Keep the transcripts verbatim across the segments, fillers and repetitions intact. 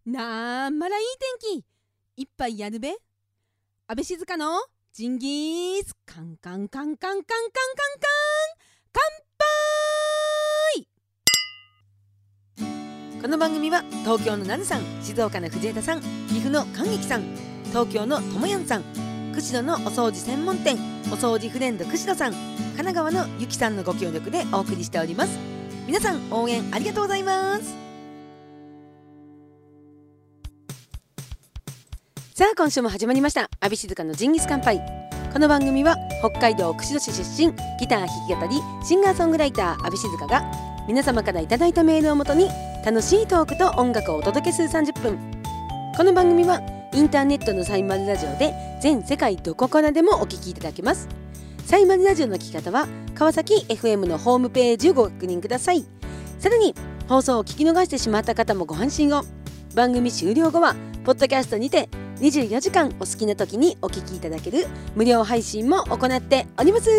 なんまらいい天気いっぱいやるべ。安倍静香のジンギースカンカンカンカンカンカンカンカン乾杯。この番組は東京のなるさん、静岡の藤枝さん、岐阜の感激さん、東京のともやんさん、釧路のお掃除専門店お掃除フレンド釧路さん、神奈川のゆきさんのご協力でお送りしております。皆さん応援ありがとうございます。さあ今週も始まりました阿部静香のジンギス乾杯。この番組は北海道釧路市出身、ギター弾き語りシンガーソングライター阿部静香が皆様からいただいたメールをもとに楽しいトークと音楽をお届けするさんじゅっぷん。この番組はインターネットのサイマルラジオで全世界どこからでもお聞きいただけます。サイマルラジオの聞き方は川崎 エフエム のホームページをご確認ください。さらに放送を聞き逃してしまった方もご安心を。番組終了後はポッドキャストにてにじゅうよじかんお好きな時にお聞きいただける無料配信も行っております。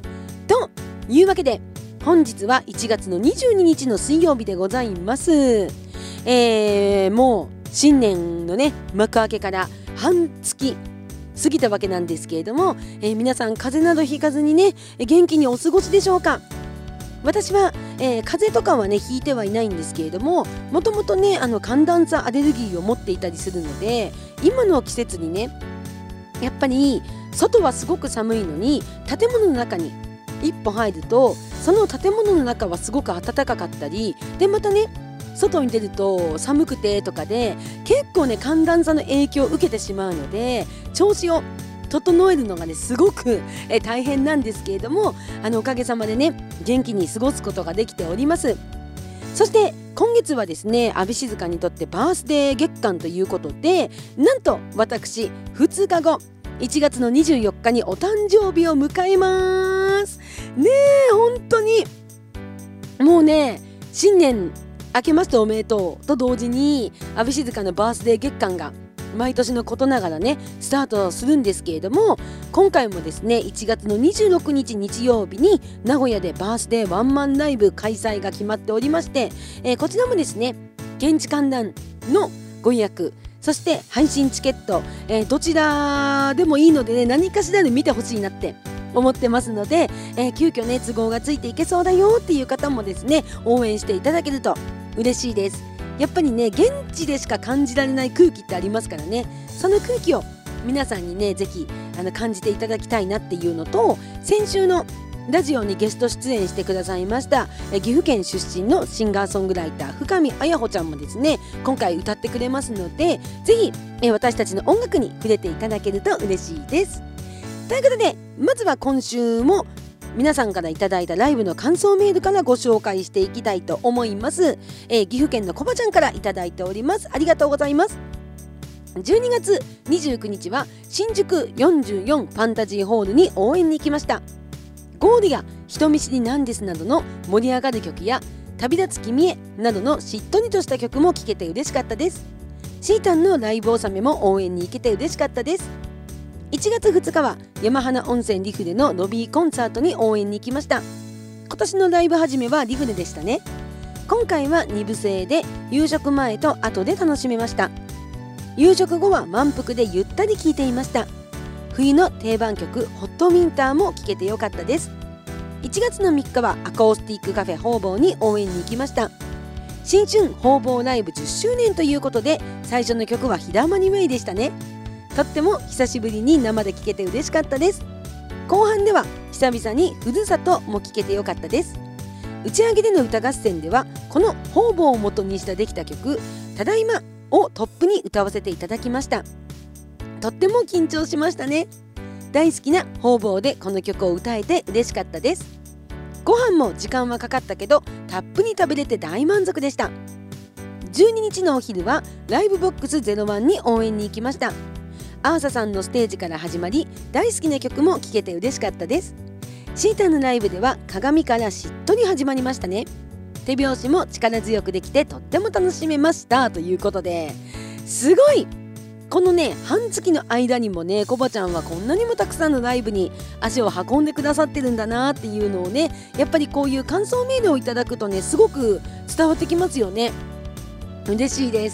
というわけで本日はいちがつのにじゅうににちの水曜日でございます。えー、もう新年のね幕開けから半月過ぎたわけなんですけれども、えー、皆さん風邪などひかずにね元気にお過ごしでしょうか。私は、えー、風邪とかはねひいてはいないんですけれども、もともとねあの寒暖差アレルギーを持っていたりするので、今の季節にねやっぱり外はすごく寒いのに建物の中に一歩入るとその建物の中はすごく暖かかったりで、またね外に出ると寒くてとかで結構ね寒暖差の影響を受けてしまうので、調子を整えるのがねすごくえ大変なんですけれども、あのおかげさまでね元気に過ごすことができております。そして今月はですね阿部静香にとってバースデー月間ということで、なんと私ふつかごいちがつのにじゅうよっかにお誕生日を迎えますね。え本当にもうね新年明けましておめでとうと同時に阿部静香のバースデー月間が毎年のことながらねスタートするんですけれども、今回もですねいちがつのにじゅうろくにち日曜日に名古屋でバースデーワンマンライブ開催が決まっておりまして、えー、こちらもですね現地観覧のご予約、そして配信チケット、えー、どちらでもいいのでね何かしらで見てほしいなって思ってますので、えー、急遽ね都合がついていけそうだよっていう方もですね応援していただけると嬉しいです。やっぱりね現地でしか感じられない空気ってありますからね、その空気を皆さんにねぜひあの感じていただきたいなっていうのと、先週のラジオにゲスト出演してくださいましたえ岐阜県出身のシンガーソングライター深見彩穂ちゃんもですね今回歌ってくれますので、ぜひえ私たちの音楽に触れていただけると嬉しいです。ということでまずは今週も皆さんからいただいたライブの感想メールからご紹介していきたいと思います。えー、岐阜県のこばちゃんからいただいております。ありがとうございます。じゅうにがつにじゅうくにちは新宿よんじゅうよんファンタジーホールに応援に行きました。ゴールや人見知りなんですなどの盛り上がる曲や旅立つ君へなどのしっとりとした曲も聴けて嬉しかったです。シータンのライブ納めも応援に行けて嬉しかったです。いちがつふつかは山花温泉リフレのロビーコンサートに応援に行きました。今年のライブ始めはリフレでしたね。今回はにぶ制で夕食前と後で楽しめました。夕食後は満腹でゆったり聴いていました。冬の定番曲ホットウィンターも聴けてよかったです。いちがつのみっかはアコースティックカフェホーボーに応援に行きました。新春ホーボーライブじゅっしゅうねんということで最初の曲はひだまりウェイでしたね。とっても久しぶりに生で聴けて嬉しかったです。後半では久々にふるさとも聴けてよかったです。打ち上げでの歌合戦ではこの方々を元にしたできた曲ただいまをトップに歌わせていただきました。とっても緊張しましたね。大好きな方々でこの曲を歌えて嬉しかったです。ご飯も時間はかかったけどたっぷり食べれて大満足でした。じゅうににちのお昼はライブボックスゼロワンに応援に行きました。アーサさんのステージから始まり大好きな曲も聴けて嬉しかったです。シータのライブでは鏡からしっとり始まりましたね。手拍子も力強くできてとっても楽しめましたということで、すごいこのね半月の間にもねコバちゃんはこんなにもたくさんのライブに足を運んでくださってるんだなっていうのをね、やっぱりこういう感想メールをいただくとねすごく伝わってきますよね。嬉しいです。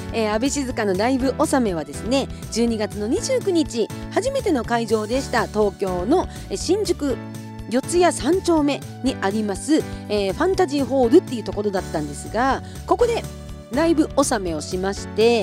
えー、安倍静香のライブ納めはですねじゅうにがつのにじゅうくにち初めての会場でした。東京の新宿四谷三丁目にあります、えー、ファンタジーホールっていうところだったんですが、ここでライブ納めをしまして、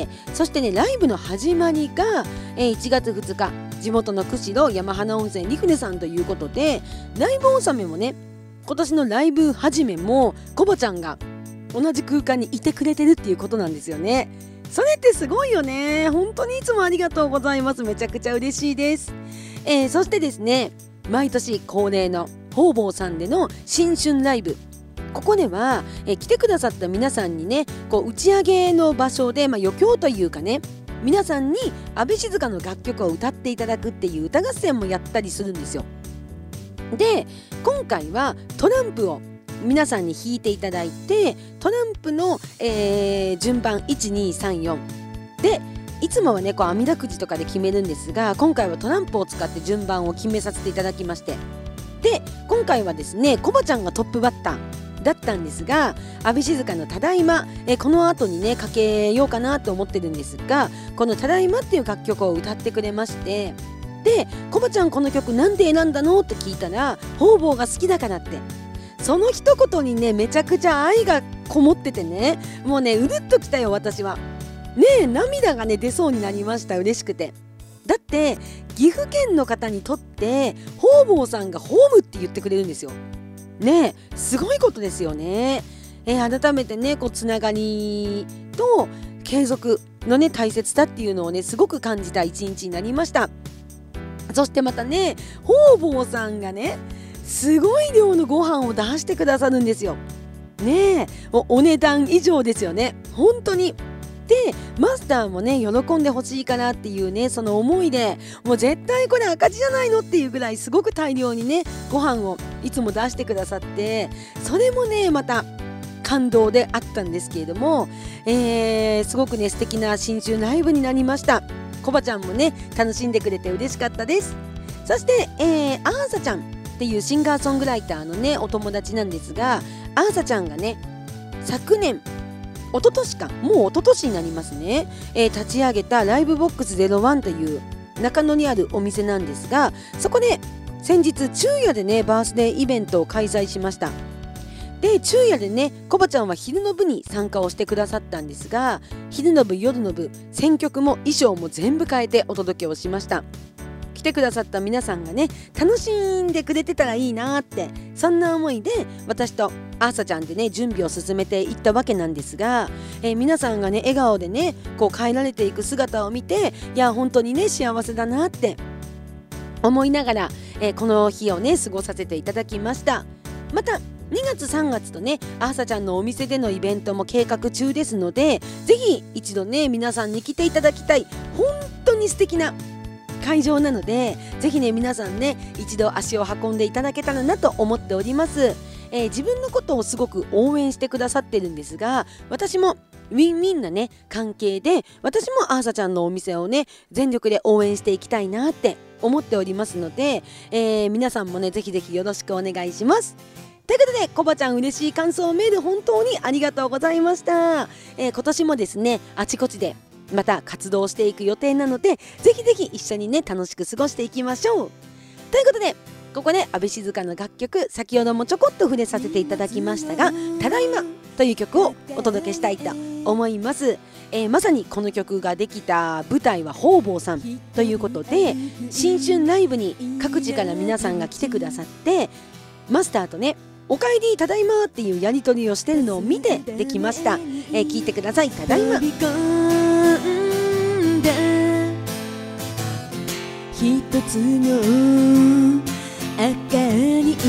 そしてねライブの始まりが、えー、いちがつふつか地元の釧路山花温泉リフネさんということで、ライブ納めもね今年のライブ始めもコボちゃんが同じ空間にいてくれてるっていうことなんですよね。それってすごいよね。本当にいつもありがとうございます。めちゃくちゃ嬉しいです。えー、そしてですね毎年恒例の方々さんでの新春ライブ、ここでは、えー、来てくださった皆さんにねこう打ち上げの場所で、まあ、余興というかね皆さんに安倍静香の楽曲を歌っていただくっていう歌合戦もやったりするんですよ。で今回はトランプを皆さんに弾いていただいて、トランプの、えー、順番いちにさんよんで、いつもはねこう網だくじとかで決めるんですが、今回はトランプを使って順番を決めさせていただきまして、で今回はですねコバちゃんがトップバッターだったんですが、安倍静香のただいま、えこの後にねかけようかなと思ってるんですが、このただいまっていう楽曲を歌ってくれまして、でコバちゃんこの曲なんで選んだのって聞いたら、方々が好きだからって、その一言にねめちゃくちゃ愛がこもっててね、もうねうるっときたよ私はねえ、涙がね出そうになりました。嬉しくて。だって岐阜県の方にとって方々さんがホームって言ってくれるんですよね。えすごいことですよね。えー、改めてねこうつながりと継続のね大切さっていうのをねすごく感じた一日になりました。そしてまたね方々さんがねすごい量のご飯を出してくださるんですよね。え お, お値段以上ですよね本当に。でマスターもね喜んでほしいかなっていうねその思いで、もう絶対これ赤字じゃないのっていうぐらいすごく大量にねご飯をいつも出してくださって、それもねまた感動であったんですけれども、えー、すごくね素敵な新春ライブになりました。コバちゃんもね楽しんでくれて嬉しかったです。そして、えー、アーサちゃんっていうシンガーソングライターのねお友達なんですが、アーサちゃんがね昨年一昨年かもう一昨年になりますね、えー、立ち上げたライブボックスゼロワンという中野にあるお店なんですが、そこで先日昼夜でねバースデーイベントを開催しました。で昼夜でねコバちゃんは昼の部に参加をしてくださったんですが、昼の部夜の部選曲も衣装も全部変えてお届けをしました。来てくださった皆さんがね楽しんでくれてたらいいなって、そんな思いで私とアーサちゃんでね準備を進めていったわけなんですが、えー、皆さんがね笑顔でねこう帰られていく姿を見て、いや本当にね幸せだなって思いながら、えー、この日をね過ごさせていただきました。またにがつさんがつとねアーサちゃんのお店でのイベントも計画中ですので、ぜひ一度ね皆さんに来ていただきたい本当に素敵な会場なので、ぜひね皆さんね一度足を運んでいただけたらなと思っております。えー、自分のことをすごく応援してくださってるんですが、私もウィンウィンなね関係で、私もアーサちゃんのお店をね全力で応援していきたいなって思っておりますので、えー、皆さんもねぜひぜひよろしくお願いします。ということでコバちゃん嬉しい感想メール本当にありがとうございました。えー、今年もですねあちこちでまた活動していく予定なので、ぜひぜひ一緒にね楽しく過ごしていきましょう。ということでここで安倍静香の楽曲、先ほどもちょこっと触れさせていただきましたが、ただいまという曲をお届けしたいと思います。えー、まさにこの曲ができた舞台は方々さんということで、新春ライブに各地から皆さんが来てくださって、マスターとねおかえりただいまっていうやり取りをしてるのを見てできました。えー、聞いてください。ただいま。一つの明かり、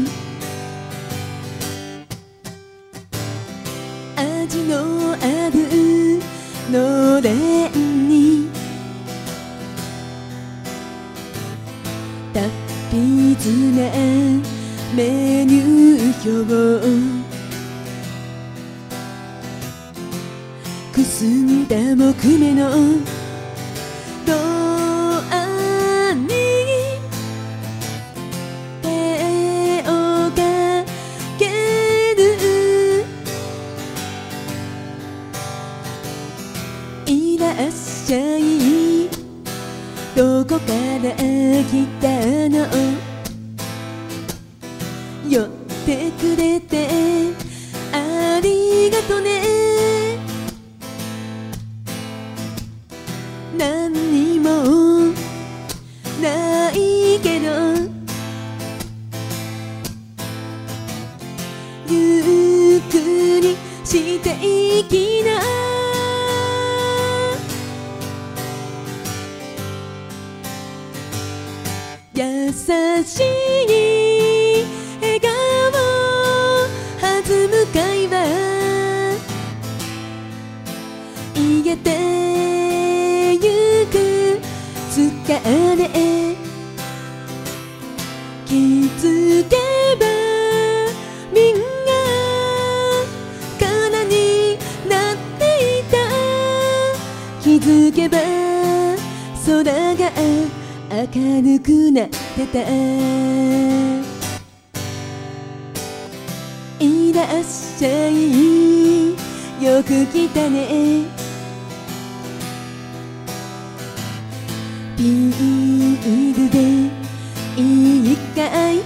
味のあるのれんに達筆なメニュー表、くすんだ木目のドアに手をかける、 いらっしゃい、どこから来たの、寄ってくれてありがとね、何にもないけどゆっくりしていきな、優しい笑顔弾む会話、癒えてゆく疲れ、気づけばみんな空になっていた、気づけば空が明るくなってた、いらっしゃい、よく来たね、ビールでいいかい、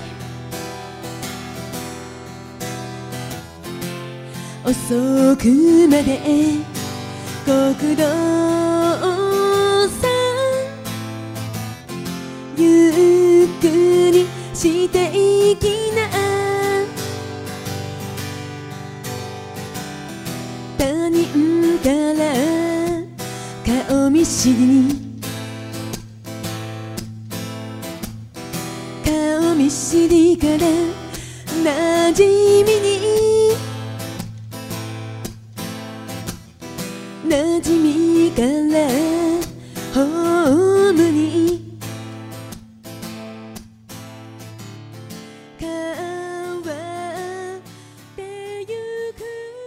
遅くまでご苦労さん、ゆっくりしていきな、他人から顔見知りに、顔見知りから馴染みに、馴染みからホームに変わってゆく。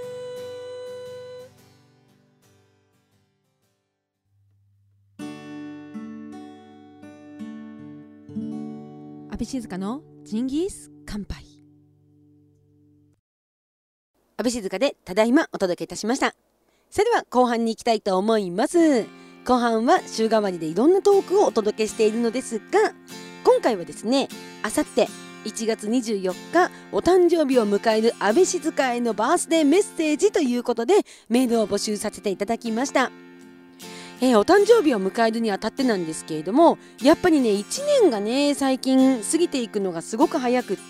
阿部静香のジンギス乾杯。阿部静香でただいまお届けいたしました。それでは後半に行きたいと思います。後半は週替わりでいろんなトークをお届けしているのですが、今回はですね、あさっていちがつにじゅうよっかお誕生日を迎える阿部静香へのバースデーメッセージということでメールを募集させていただきました。えー、お誕生日を迎えるにあたってなんですけれども、やっぱりねいちねんがね最近過ぎていくのがすごく早くって、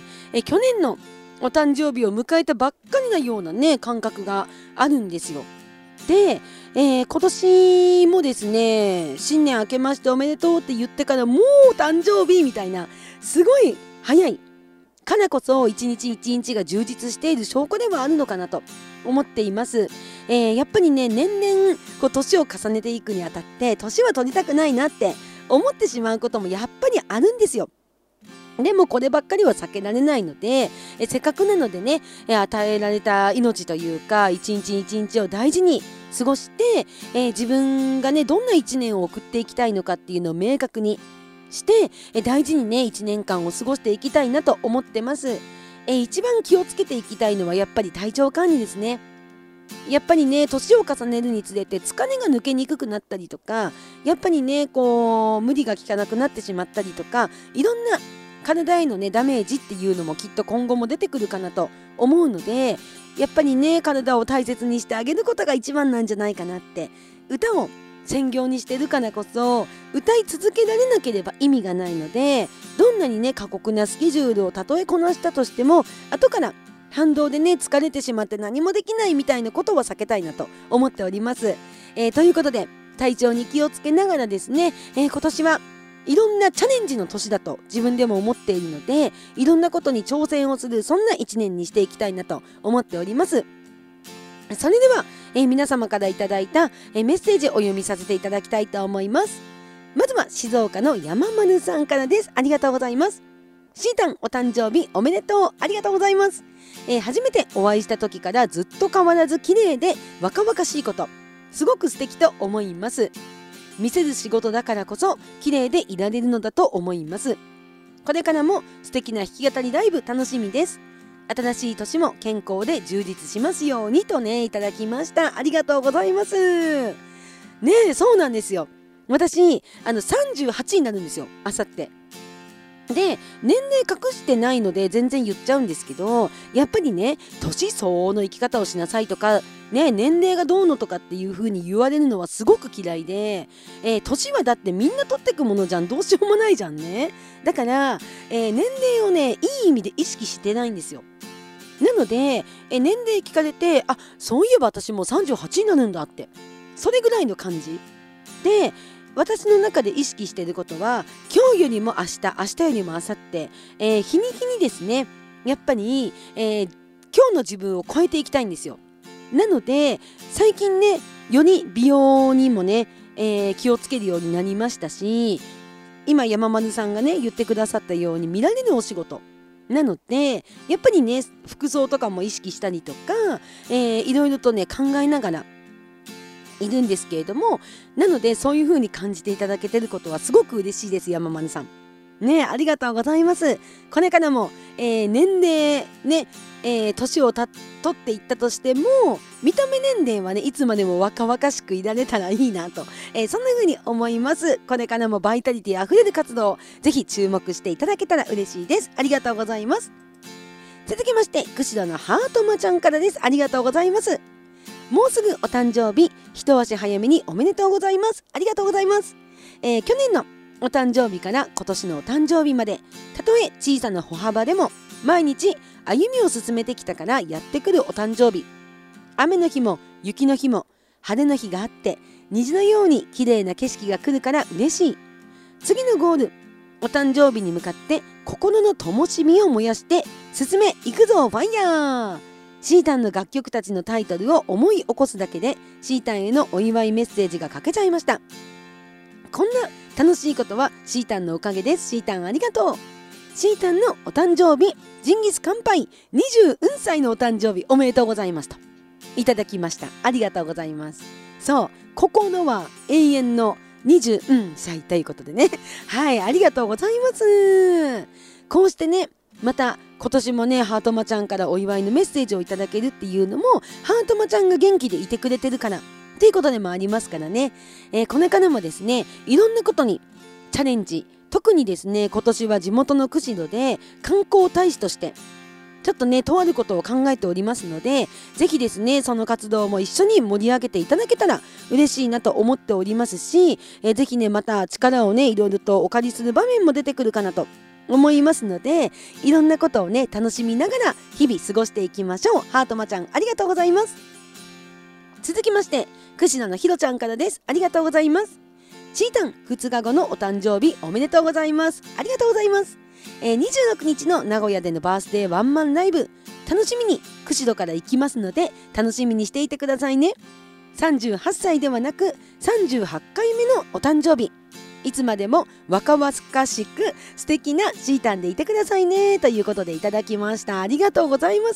えー、去年のお誕生日を迎えたばっかりなようなね感覚があるんですよ。で、えー、今年もですね、新年明けましておめでとうって言ってからもう誕生日みたいな、すごい早いからこそ一日一日が充実している証拠ではあるのかなと思っています。えー、やっぱりね年々こう年を重ねていくにあたって年は取りたくないなって思ってしまうこともやっぱりあるんですよ。でもこればっかりは避けられないので、えせっかくなのでね、え与えられた命というか一日一日を大事に過ごして、え自分がねどんな一年を送っていきたいのかっていうのを明確にして、え大事にね一年間を過ごしていきたいなと思ってます。え一番気をつけていきたいのはやっぱり体調管理ですね。やっぱりね年を重ねるにつれて疲れが抜けにくくなったりとか、やっぱりねこう無理が効かなくなってしまったりとか、いろんな体へのねダメージっていうのもきっと今後も出てくるかなと思うので、やっぱりね体を大切にしてあげることが一番なんじゃないかなって。歌を専業にしてるからこそ歌い続けられなければ意味がないので、どんなにね過酷なスケジュールをたとえこなしたとしても後から反動でね疲れてしまって何もできないみたいなことは避けたいなと思っております。えー、ということで体調に気をつけながらですね、えー、今年はいろんなチャレンジの年だと自分でも思っているので、いろんなことに挑戦をするそんな一年にしていきたいなと思っております。それでは、えー、皆様からいただいた、えー、メッセージをお読みさせていただきたいと思います。まずは静岡の山丸さんからです。ありがとうございます。シータンお誕生日おめでとう。ありがとうございます。えー、初めてお会いした時からずっと変わらず綺麗で若々しいこと、すごく素敵と思います。見せる仕事だからこそ綺麗でいられるのだと思います。これからも素敵な弾き語りライブ楽しみです。新しい年も健康で充実しますようにとねいただきました。ありがとうございます。 ねえ、そうなんですよ。私あのさんじゅうはちになるんですよ、あさって。で年齢隠してないので全然言っちゃうんですけど、やっぱりね年相応の生き方をしなさいとかね、年齢がどうのとかっていう風に言われるのはすごく嫌いで、えー、年はだってみんな取ってくものじゃん、どうしようもないじゃんね。だから、えー、年齢をねいい意味で意識してないんですよ。なので、えー、年齢聞かれて、あ、そういえば私もうさんじゅうはちになるんだって、それぐらいの感じで、私の中で意識していることは、今日よりも明日、明日よりも明後日、えー、日に日にですね、やっぱり、えー、今日の自分を超えていきたいんですよ。なので最近ね、より美容にもね、えー、気をつけるようになりましたし、今山丸さんがね言ってくださったように見られるお仕事なので、やっぱりね服装とかも意識したりとか、えー、いろいろとね考えながらいるんですけれども、なのでそういう風に感じていただけてることはすごく嬉しいです。山丸さんね、ありがとうございます。これからも、えー、年齢ね、えー、年をた取っていったとしても、見た目年齢はねいつまでも若々しくいられたらいいなと、えー、そんな風に思います。これからもバイタリティあふれる活動、ぜひ注目していただけたら嬉しいです。ありがとうございます。続きまして、釧路のハートマちゃんからです。ありがとうございます。もうすぐお誕生日、一足早めにおめでとうございます。ありがとうございます。えー、去年のお誕生日から今年のお誕生日まで、たとえ小さな歩幅でも毎日歩みを進めてきたからやってくるお誕生日。雨の日も雪の日も晴れの日があって、虹のように綺麗な景色が来るから嬉しい。次のゴール、お誕生日に向かって心の灯火を燃やして進め行くぞファイヤー。シータンの楽曲たちのタイトルを思い起こすだけでシータンへのお祝いメッセージが書けちゃいました。こんな楽しいことはシータンのおかげです。シータンありがとう。シータンのお誕生日、ジンギス乾杯、にじゅううんさいのお誕生日おめでとうございますといただきました。ありがとうございます。そう、ここのは永遠のにじゅううんさいということでねはい、ありがとうございます。こうしてね、また今年もねハートマちゃんからお祝いのメッセージをいただけるっていうのも、ハートマちゃんが元気でいてくれてるからっていうことでもありますからね、えー、これからもですねいろんなことにチャレンジ、特にですね今年は地元の釧路で観光大使としてちょっとねとあることを考えておりますので、ぜひですねその活動も一緒に盛り上げていただけたら嬉しいなと思っておりますし、えー、ぜひねまた力をねいろいろとお借りする場面も出てくるかなと思いますので、いろんなことをね楽しみながら日々過ごしていきましょう。ハートマちゃんありがとうございます。続きまして、釧路のひろちゃんからです。ありがとうございます。チータンふつかごのお誕生日おめでとうございます。ありがとうございます。えー、にじゅうろくにちの名古屋でのバースデーワンマンライブ、楽しみに釧路から行きますので楽しみにしていてくださいね。さんじゅうはっさいではなくさんじゅうはちかいめのお誕生日、いつまでも若々しく素敵なシータンでいてくださいねということでいただきました。ありがとうございます。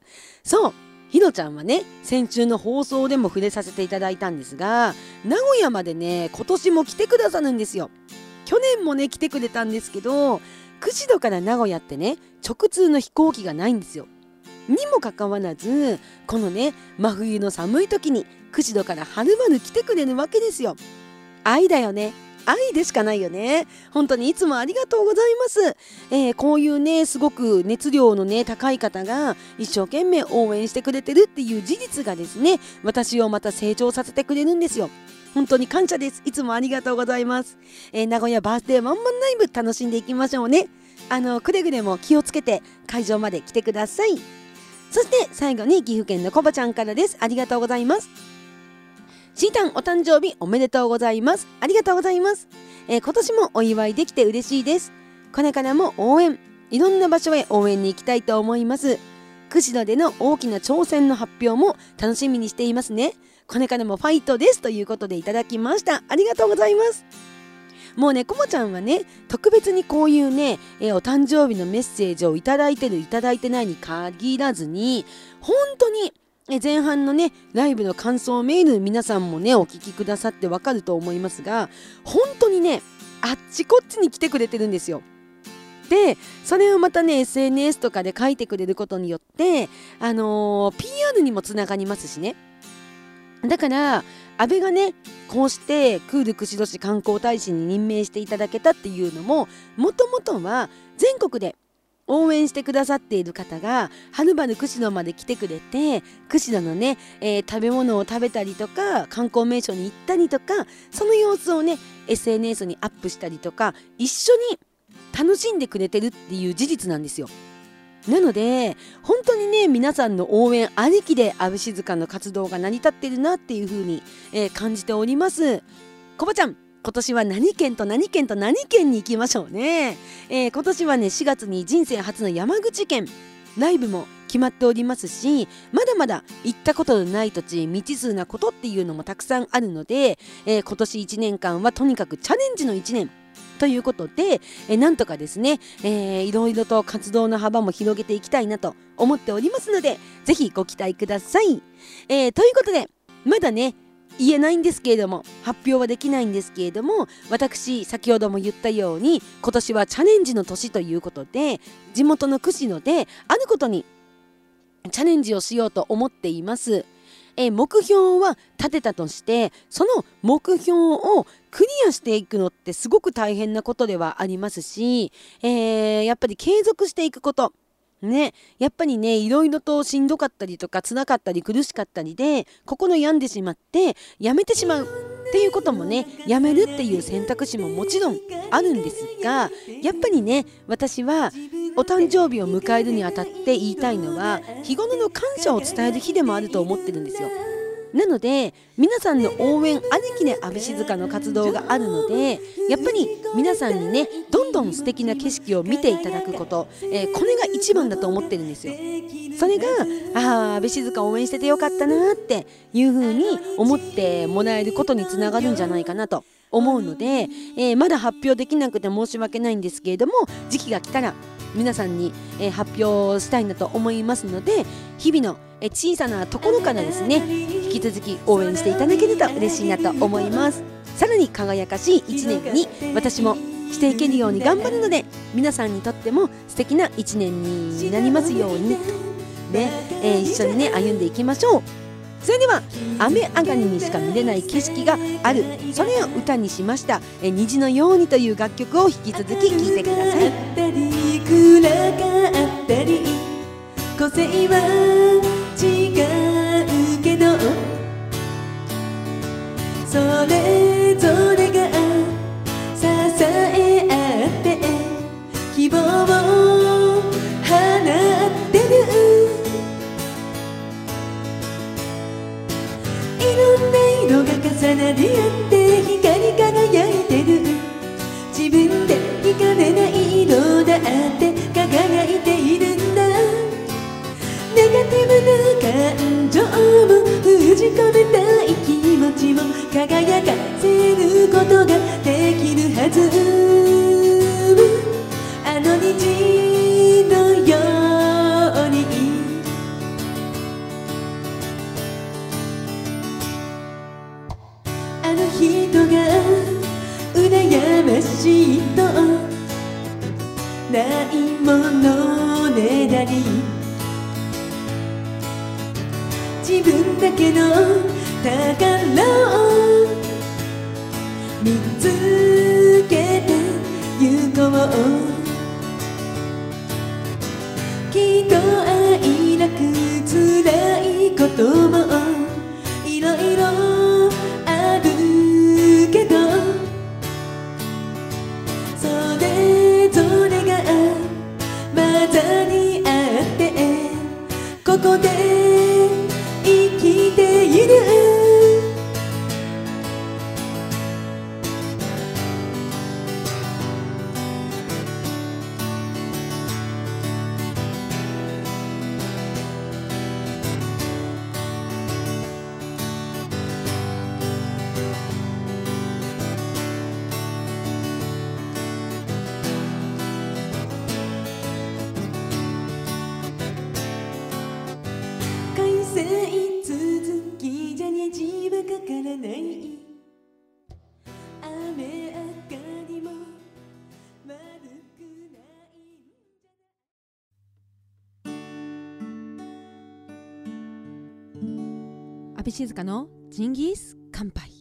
そう、ひろちゃんはね先週の放送でも触れさせていただいたんですが、名古屋までね今年も来てくださるんですよ。去年もね来てくれたんですけど、釧路から名古屋ってね直通の飛行機がないんですよ。にもかかわらずこのね真冬の寒い時に釧路からはるばる来てくれるわけですよ。愛だよね、愛でしかないよね。本当にいつもありがとうございます。えー、こういうねすごく熱量のね高い方が一生懸命応援してくれてるっていう事実がですね、私をまた成長させてくれるんですよ。本当に感謝です。いつもありがとうございます。えー、名古屋バースデーワンマンライブ楽しんでいきましょうね。あのくれぐれも気をつけて会場まで来てください。そして最後に岐阜県のコバちゃんからです。ありがとうございます。シータンお誕生日おめでとうございます。ありがとうございます。えー、今年もお祝いできて嬉しいです。これからも応援、いろんな場所へ応援に行きたいと思います。釧路での大きな挑戦の発表も楽しみにしていますね。これからもファイトですということでいただきました。ありがとうございます。もうねコモちゃんはね特別にこういうね、えー、お誕生日のメッセージをいただいてるいただいてないに限らずに、本当に前半のねライブの感想メール皆さんもねお聞きくださってわかると思いますが、本当にねあっちこっちに来てくれてるんですよ。でそれをまたね エスエヌエス とかで書いてくれることによってあのー、ピーアール にもつながりますしね。だから安倍がねこうしてクール釧路市観光大使に任命していただけたっていうのも、もともとは全国で応援してくださっている方がはるばる釧路まで来てくれて、釧路のね、えー、食べ物を食べたりとか観光名所に行ったりとか、その様子をね エスエヌエス にアップしたりとか、一緒に楽しんでくれてるっていう事実なんですよ。なので本当にね皆さんの応援ありきで安倍静香の活動が成り立ってるなっていう風に、えー、感じております。コバちゃん、今年は何県と何県と何県に行きましょうね。えー、今年はねしがつに人生初の山口県ライブも決まっておりますし、まだまだ行ったことのない土地、未知数なことっていうのもたくさんあるので、えー、今年いちねんかんはとにかくチャレンジのいちねんということで、えー、なんとかですね、えー、いろいろと活動の幅も広げていきたいなと思っておりますので、ぜひご期待ください。えー、ということでまだね言えないんですけれども、発表はできないんですけれども、私先ほども言ったように今年はチャレンジの年ということで、地元の釧路であることにチャレンジをしようと思っています。え目標は立てたとして、その目標をクリアしていくのってすごく大変なことではありますし、えー、やっぱり継続していくことね、やっぱりねいろいろとしんどかったりとか辛かったり苦しかったりで心病んでしまってやめてしまうっていうこともね、やめるっていう選択肢ももちろんあるんですが、やっぱりね私はお誕生日を迎えるにあたって言いたいのは、日頃の感謝を伝える日でもあると思ってるんですよ。なので皆さんの応援ありきで安倍静香の活動があるので、やっぱり皆さんにねどんどん素敵な景色を見ていただくこと、えー、これが一番だと思ってるんですよ。それがあ安倍静香応援しててよかったなっていう風に思ってもらえることにつながるんじゃないかなと思うので、えー、まだ発表できなくて申し訳ないんですけれども、時期が来たら皆さんに、えー、発表したいなと思いますので、日々の、えー、小さなところからですね引き続き応援していただけると嬉しいなと思います。さらに輝かしいいちねんに私もしていけるように頑張るので、皆さんにとっても素敵ないちねんになりますようにね、えー、一緒にね歩んでいきましょう。それでは雨上がりにしか見れない景色がある、それを歌にしました「え虹のように」という楽曲を引き続き聴いてください。 暗かったり個性は違うけど、それぞれが支え合って希望を放ってる。いろんな色が重なり合って光り輝いてる。自分で惹かれない色だって輝いているんだ。ネガティブな感情も封じ込めたい気持ちも輝かせることができるはず。あの虹のようにあの人が羨ましいとないものねだり、自分だけの宝を見つけてゆこう。きっと愛なく辛いこともいろいろあるけど、それぞれが混ざり合ってここで生きている。続きじゃ虹はかからない。雨上がりも悪くないんじゃない。 安倍静香のジンギスカン乾杯。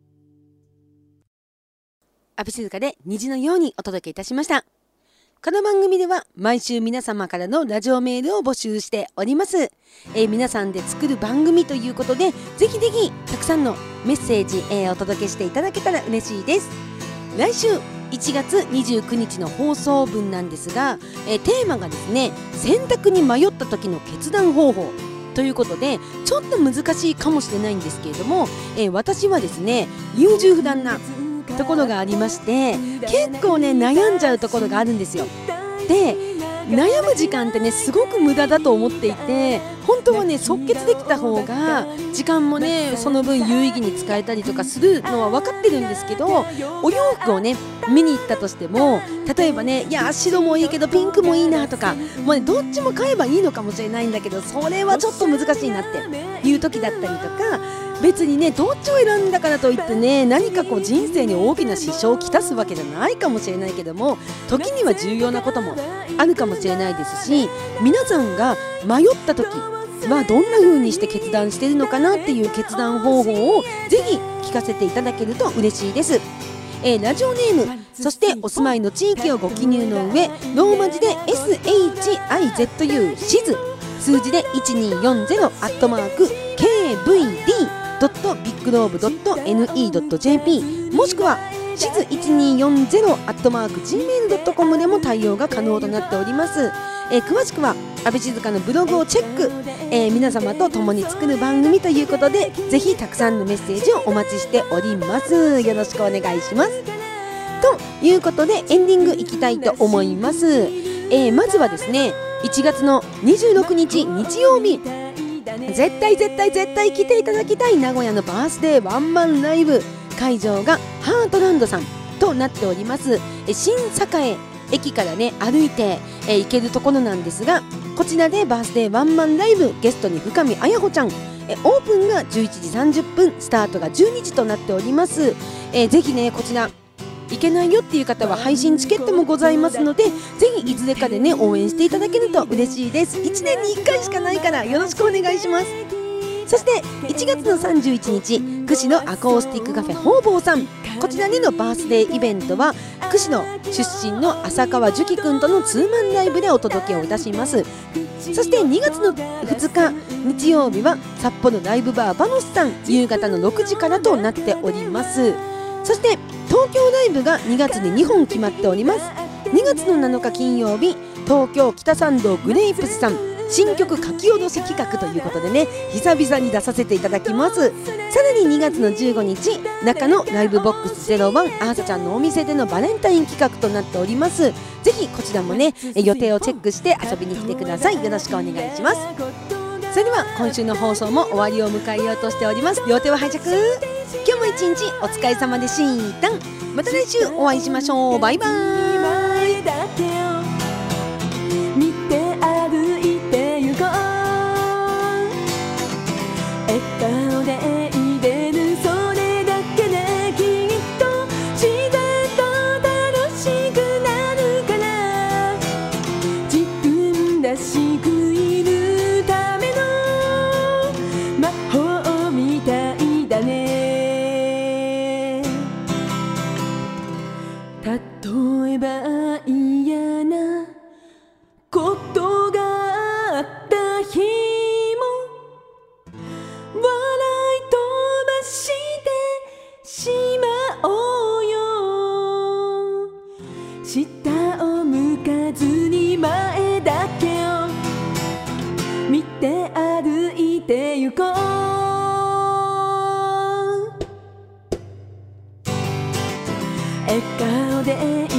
阿部静香で虹のようにお届けいたしました。この番組では毎週皆様からのラジオメールを募集しております。えー、皆さんで作る番組ということで、ぜひぜひたくさんのメッセージ、えー、お届けしていただけたら嬉しいです。来週いちがつにじゅうくにちの放送分なんですが、えー、テーマがですね、選択に迷った時の決断方法ということで、ちょっと難しいかもしれないんですけれども、えー、私はですね、優柔不断なところがありまして、結構ね悩んじゃうところがあるんですよ。で、悩む時間ってねすごく無駄だと思っていて、本当はね即決できた方が時間もねその分有意義に使えたりとかするのは分かってるんですけど、お洋服をね見に行ったとしても、例えばね、いや白もいいけどピンクもいいなとか、もうねどっちも買えばいいのかもしれないんだけど、それはちょっと難しいなっていう時だったりとか、別にねどっちを選んだからといってね何かこう人生に大きな支障をきたすわけじゃないかもしれないけども、時には重要なこともあるかもしれないですし、皆さんが迷った時はどんな風にして決断しているのかなっていう決断方法をぜひ聞かせていただけると嬉しいです。えー、ラジオネーム、そしてお住まいの地域をご記入の上、ローマ字で エスエイチアイゼットユー シズ、数字でいちにーよんゼロ アットマーク ケーブイディードットビッグローブドットエヌイードットジェーピー、 もしくはシズいちにーよんゼロ アットマーク ジーメールドットコム でも対応が可能となっております。えー、詳しくは阿部静香のブログをチェック、えー、皆様と共に作る番組ということで、ぜひたくさんのメッセージをお待ちしております。よろしくお願いします。ということでエンディングいきたいと思います。えー、まずはですね、いちがつのにじゅうろくにち日曜日、絶対絶対絶対来ていただきたい名古屋のバースデーワンマンライブ、会場がハートランドさんとなっております。新栄駅からね歩いて、えー、行けるところなんですが、こちらでバースデーワンマンライブ、ゲストに深見綾穂ちゃん、えオープンがじゅういちじさんじゅっぷん、スタートがじゅうにじとなっております。えー、ぜひねこちら行けないよっていう方は配信チケットもございますので、ぜひいずれかでね応援していただけると嬉しいです。いちねんにいっかいしかないからよろしくお願いします。そしていちがつのさんじゅういちにち、串のアコースティックカフェほうぼうさん、こちらでのバースデーイベントは串の出身の浅川樹くんとのツーマンライブでお届けをいたします。そしてにがつのふつか日曜日は札幌ライブバーバノスさん、夕方のろくじからとなっております。そして東京ライブがにがつににほん決まっております。にがつのなのか金曜日、東京北参道グレイプスさん、新曲書き下ろし企画ということでね、久々に出させていただきます。さらににがつのじゅうごにち、中野ライブボックスゼロワンアーサちゃんのお店でのバレンタイン企画となっております。ぜひこちらもね予定をチェックして遊びに来てください。よろしくお願いします。それでは今週の放送も終わりを迎えようとしております。両手を拝借。今日も一日お疲れ様でした。また来週お会いしましょう。バイバーイ。 例えば嫌なことがあった日も笑い飛ばしてしまおうよ。下を向かずに前だけを見て歩いてゆこう。笑顔で